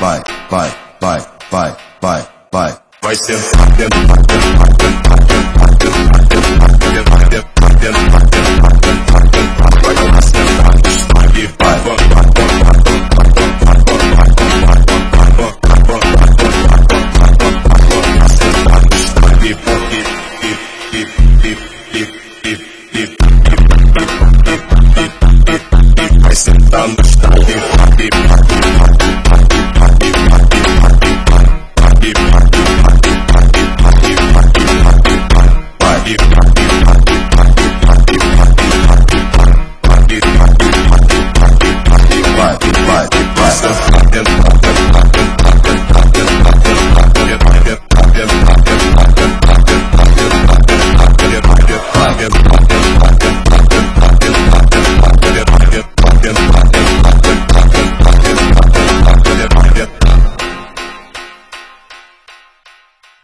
vai, vai, vai, vai, vai, vai. Vai sentar dentro, vai sentar dentro, vai sentar dentro, vai sentar dentro, vai sentar dentro, vai sentar dentro.